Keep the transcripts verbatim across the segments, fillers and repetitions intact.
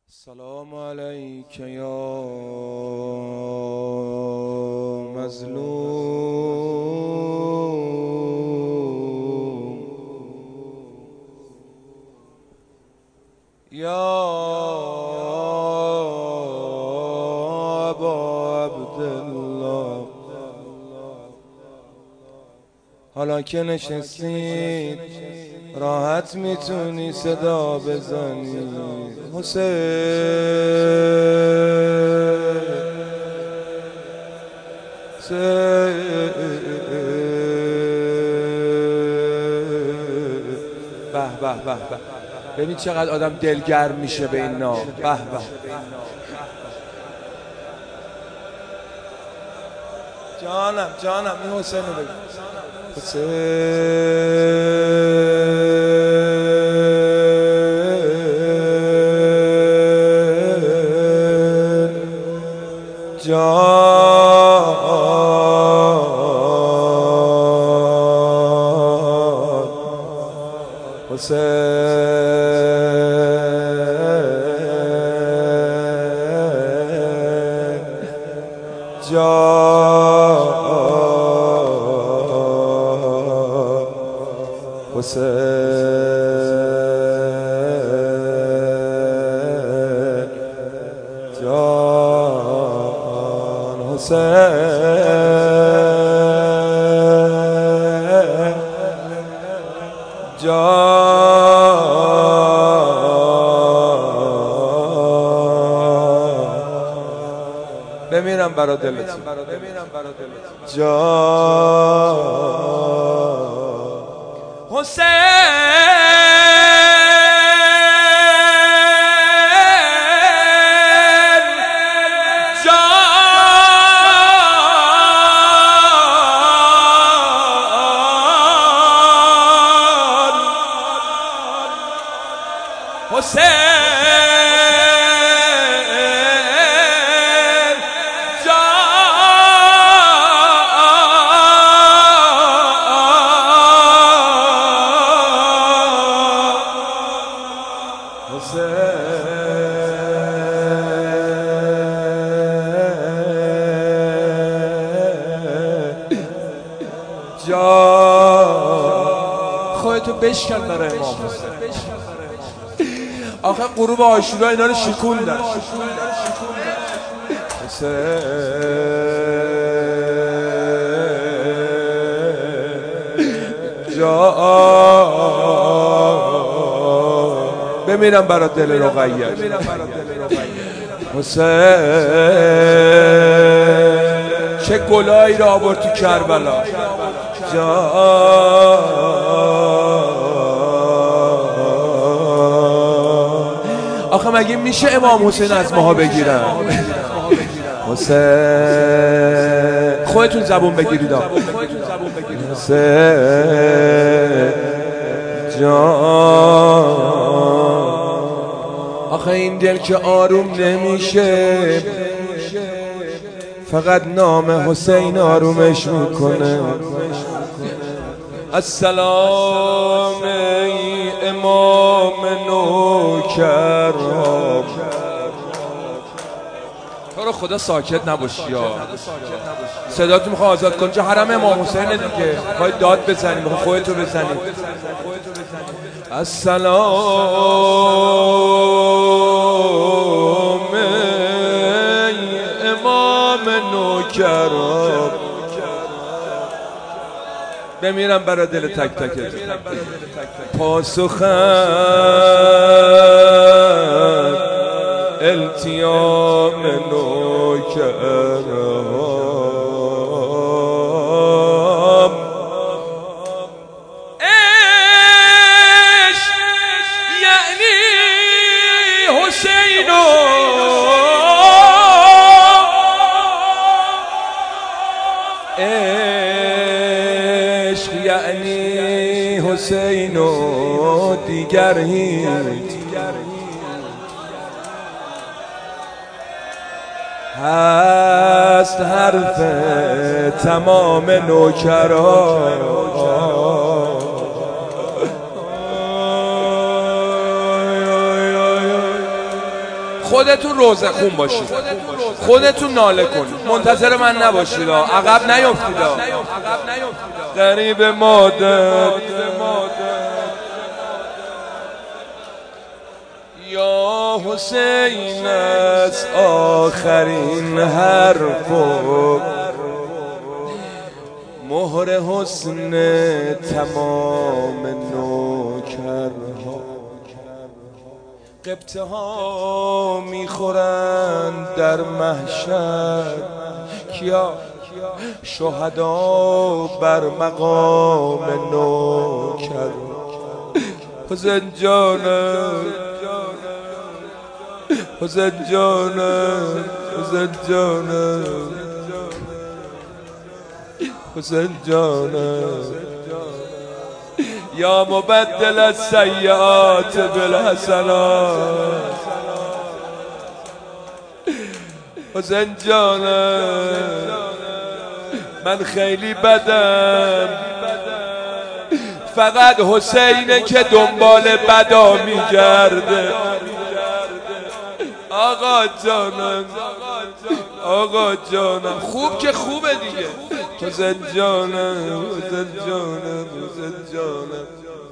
سلام علیک یا مظلوم یا ابا عبدالله. حالا که نشستید راحت میتونی صدا بزنی. حسین به به به به، ببین چقدر آدم دلگرم میشه به این نام. به به جانم جانم این حسین رو بگو. حسین جان حسین جان حسین جان حسین جان بمیرم برا دلت جان حسین خودتو بشکن برای امام حسین. آخه غروب عاشورا اینا رو شکوندن. حسین جان بمیرم برای دل رقیه. حسین چه گلایی را آورد تو کربلا. جان آخه مگه میشه امام حسین از ماها بگیرن؟ حسین خودتون زبون بگیرید. حسین جان آخه این دل که آروم نمیشه، فقط نام حسین آرومش میکنه. السلام ای امام نوکرام. تو رو خدا ساکت نباشی یا صداتو میخواه آزاد کن. چه حرم امام حسین دیگه، میخوای داد بزنی، میخوای خودتو بزنی. السلام ای امام نوکرام. بمیرم برای دل تک تک پاسخم التیام نوکرام. عشق یعنی حسینو یعنی حسین و دیگر هیچ هست حرف تمام نوکران. خودتون روزه خون باشید، خودتون ناله کنید، منتظر من نباشید، عقب نیفتید. غریب مادر یا حسین است آخرین حرفم، مهر حسن تمام نوکرها. قبطه ها میخورند در محشر، کیا؟ شهدا بر مقام نوکر. حسین جانم، حسین جانم، حسین جانم، حسین جانم، یا مبدل السیئات بالحسنات. حسین جانم، من خیلی بدم، فقط حسینه که دنبال بدا میگرده. آقا جانم، آقا جانم، خوب که خوبه دیگه. حسین جانم، حسین جانم، حسین جانم.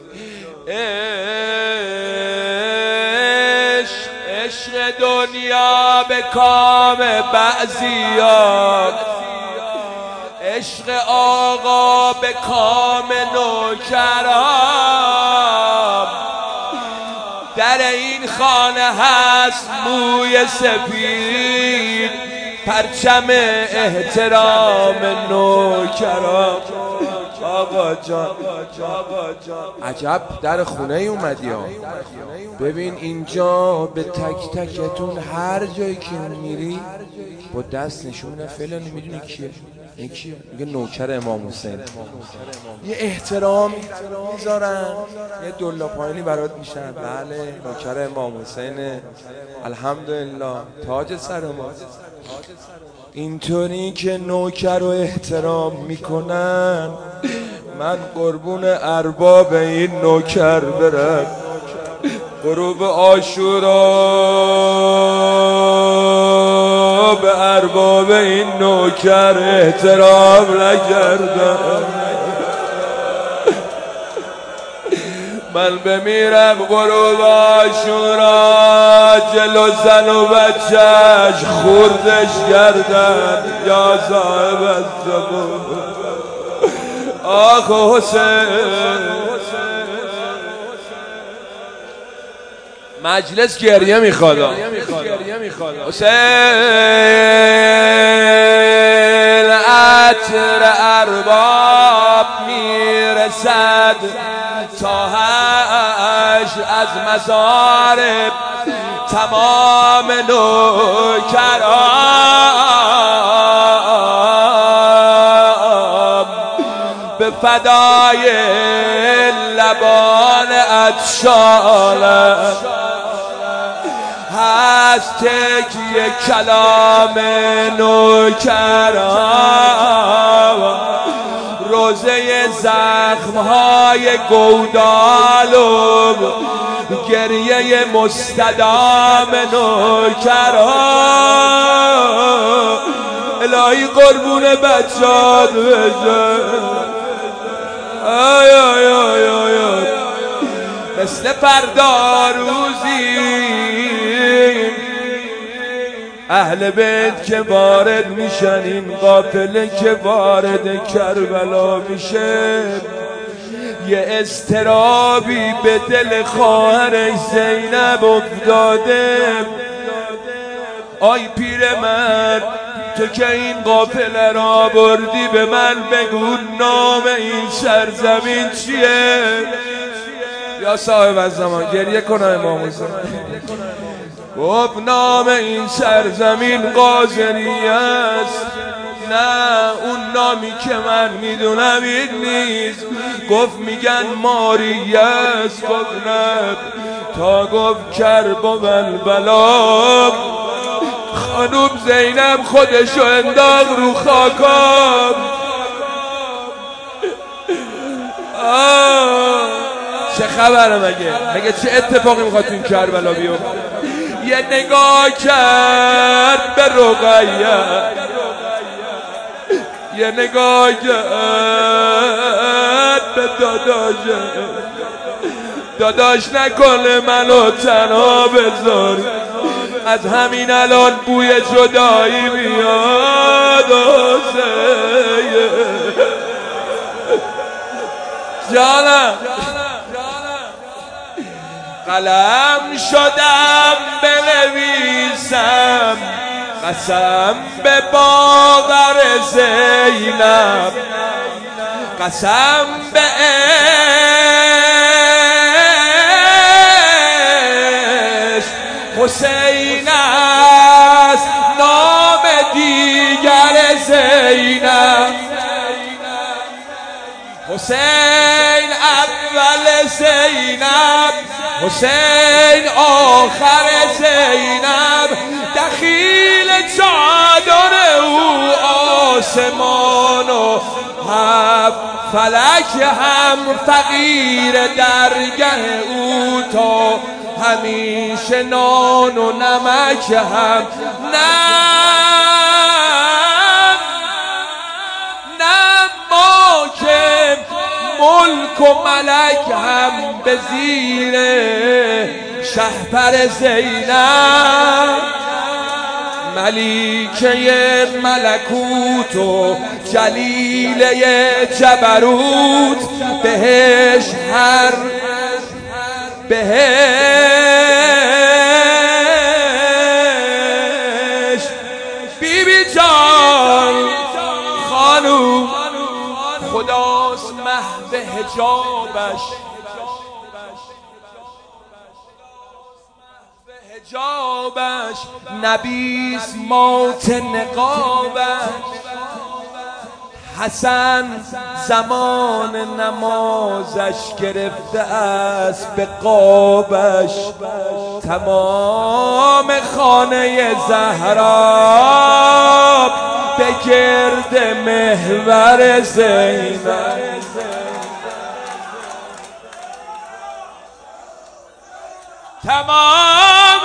عشق، عشق دنیا به کام بعضیا، عشق آقا به کام نوکرام. در این خانه هست موی سفید، پرچم احترام نوکرام. آقا جان، آقا جان، عجب در خونه اومدی ها. ببین اینجا به تک تکتون هر جایی که میری با دست نشونه فلانی. میدونی کیه؟ این کیه؟ میگه نوکر امام حسین. یه احترام میذارن، یه دلا پایینی برات میشن. بله نوکر امام حسینه، الحمدلله، تاج سر ما. اینطوری که نوکر رو احترام میکنن، من قربون ارباب این نوکر برم. غروب عاشورا به ارباب این نوکر احترام نکردم. من بمیرم غروب عاشورا، جلو زن و بچهش خوردش گردن. یا صاحب الزمان، آخ حسین. مجلس گریه میخواد. حسین عطر ارباب میرسد تا حشر از مزارب تمام نوکران به فدای لبان عطشانه هست تکیه کلام نوکران. روزه زخمهای گودال و گریه مستدام نوکران. الهی قربون بچه‌ات بشه. آی آی آی آی آی. مثل فردا روزی اهل بیت که وارد میشن، این قافله که وارد کربلا میشه، یه اضطرابی به دل خواهرش زینب افتاده. آی پیرمرد، تو که این قافله را بردی، به من بگو نام این سرزمین چیه؟ یا صاحب الزمان، گریه کنه امام حسین. گفت نام این سرزمین قاضریه است. نه، اون نامی که من میدونم این نیست. گفت میگن ماریه است. گفت نه، تا گفت کرب و بلبلا، خانوم زینب خودشو انداخت رو خاکام. چه خبره مگه؟ مگه چه اتفاقی میخواد تو این کربلا بیفته؟ یه نگاه کرد به رقیه، یه نگاه کرد به داداشه، داداش نکنه منو تنها بذاری، از همین الان بوی جدایی میاد حسین جانم. قلم شدم بنویسم قسم به باور زینب، قسم به عشق حسین است نام دیگر زینب، حسین اول زینب، حسین آخر زینب، دخیل چادر او آسمان و هفت فلک هم فقیر درگه او، تا همیشه نان و نمک هم نم نم ما که ملک و ملک هم به زیر شهپر زینب، ملیکه ملکوت و جلیله جبروت، بهش هر بهش بی بی جان خانوم خداست محو حجابش، حجابش نبیس مات نقابش، حسن زمان نمازش گرفته است به قابش، تمام خانه زهرا به گرد محور زینب، تمام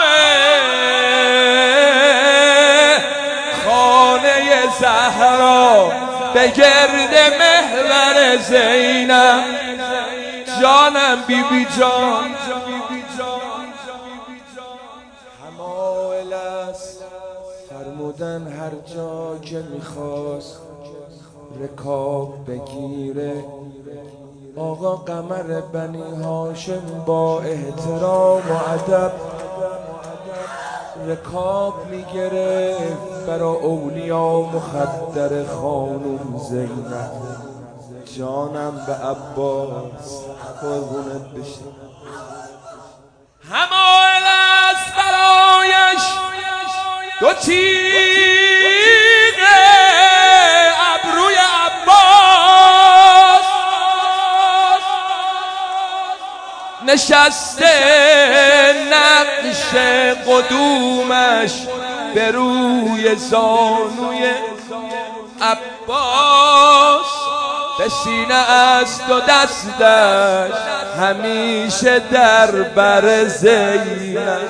خانه زهرا به گرد محور زینب. جانم بی بی جان حمایل است، فرمودن هر جا که میخواست رکاب بگیره، آقا قمر بنی هاشم با احترام و ادب رکاب میگرفت برا اولیا مخدر خانوم زینب. جانم به عباس قربونت بشه، همایل است برایش دو تیغ ابروی عباس، نشسته نقش قدومش به روی زانوی عباس، به سینه است و دستش همیشه در بر زینب.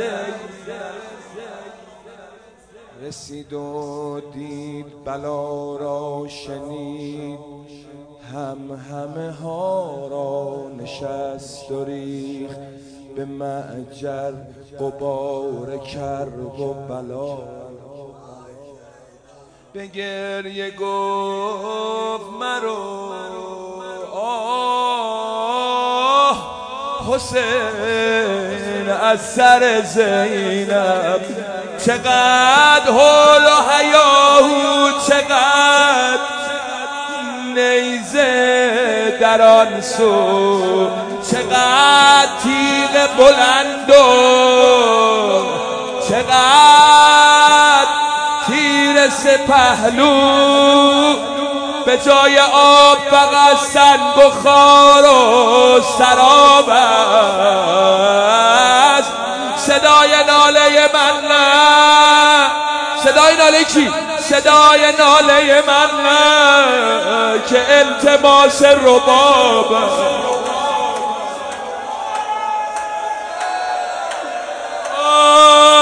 رسید و دید بلا را شنید، هم همه ها را نشست و ریخت به معجر غبار کرب و بلا، به گریه گفت مرو آه حسین از سر زینب، چقدر حول و هیاهو، چقدر نیزه در آن سو، چقدر تیغ بلند و چقدر تیر سپهلو، به جای آب فقط سنگ و خار و سراب است. صدای ناله من نه، صدای ناله کی؟ صدای ناله من نه که التماس رباب است.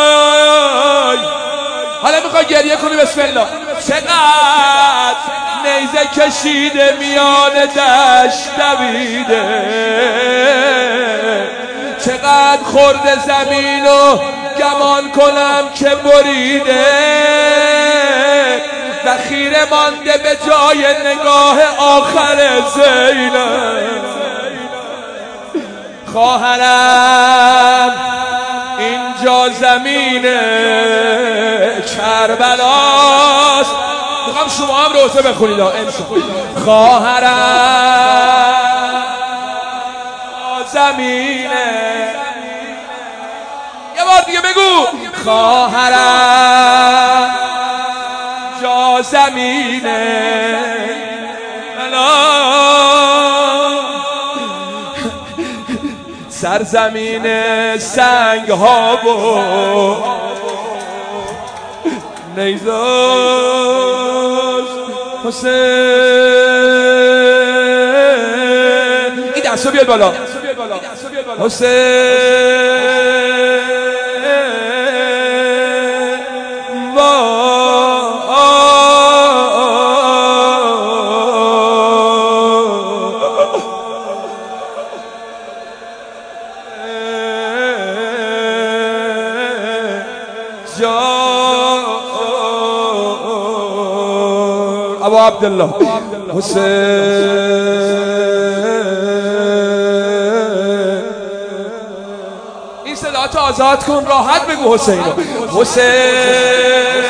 آقا گریه کنی بسم الله. چقدر نیزه کشیده میان دشت دویده، چقدر خورده زمین و گمان کنم که بریده و خیره مانده به جای نگاه آخر زینب. خواهرم اینجا زمین کربلاست. میخوام شما هم روزه بخونید انشا. خواهرم زمین، یه بار دیگه بگو. خواهرم جا زمینه سرزمین سنگ ها و نیزاست حسین. این دستو بیاد بالا حسین. ابو عبدالله حسین. این صداتو آزاد کن، راحت بگو حسین. حسین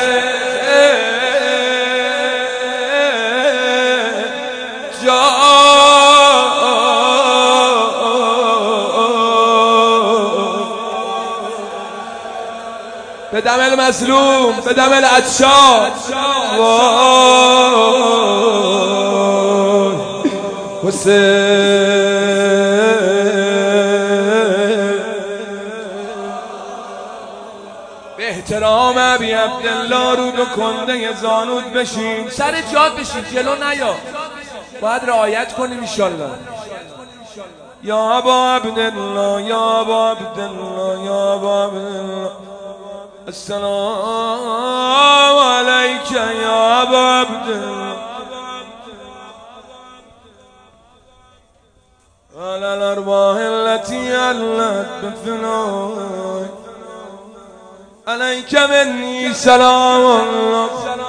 به دم المظلوم، به دم العطشان. حسین به احترام ابی عبدالله رو دو کنده زانود بشین، سر جاد بشین، جلو نیا، باید رعایت کنیم انشالله. یا ابا عبدالله، یا ابا عبدالله، یا ابا عبدالله، السلام علیک یا ابا عبدالله وعلى الأرواح التي علت بفناء عليك مني سلام الله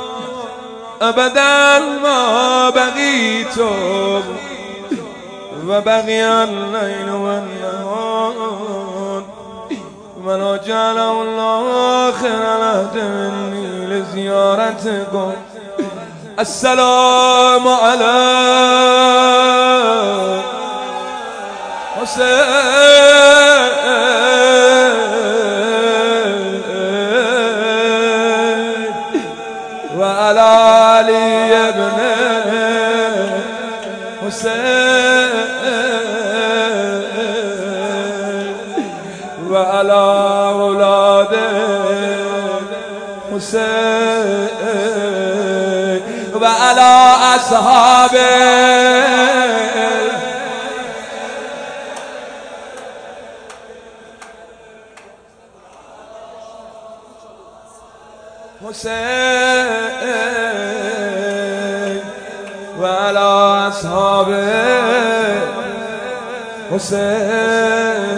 أبدا ما بقيت وبقي الليل والنهار ولا جعله الله آخر العهد مني لزيارتكم. السلام عليكم حسين وعلى علي ابن حسين وعلى أولاد حسين وعلى أصحابه حسين وعلى أصحابه حسين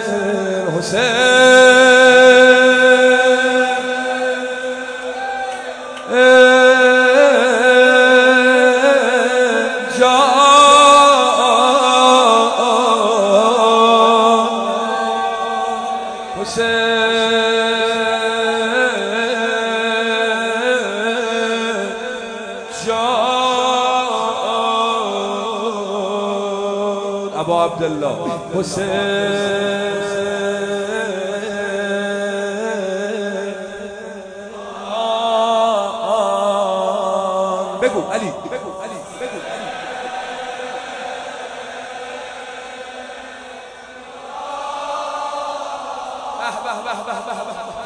حسين ابو عبدالله حسین. بگو علی، بگو علی، بگو علی. به به به به به به.